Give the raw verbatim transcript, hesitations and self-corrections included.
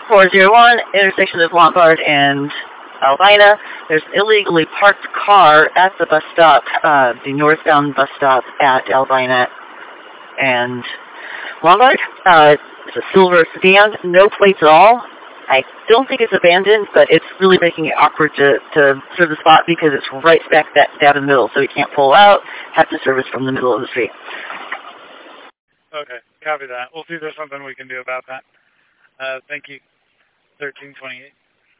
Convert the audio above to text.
four oh one, intersection of Lombard and Albina. There's an illegally parked car at the bus stop, uh, the northbound bus stop at Albina and Lombard. Uh, it's a silver sedan, no plates at all. I don't think it's abandoned, but it's really making it awkward to, to serve the spot because it's right back that down in the middle, so we can't pull out, have to service from the middle of the street. Okay, copy that. We'll see if there's something we can do about that. Uh, thank you. thirteen twenty-eight.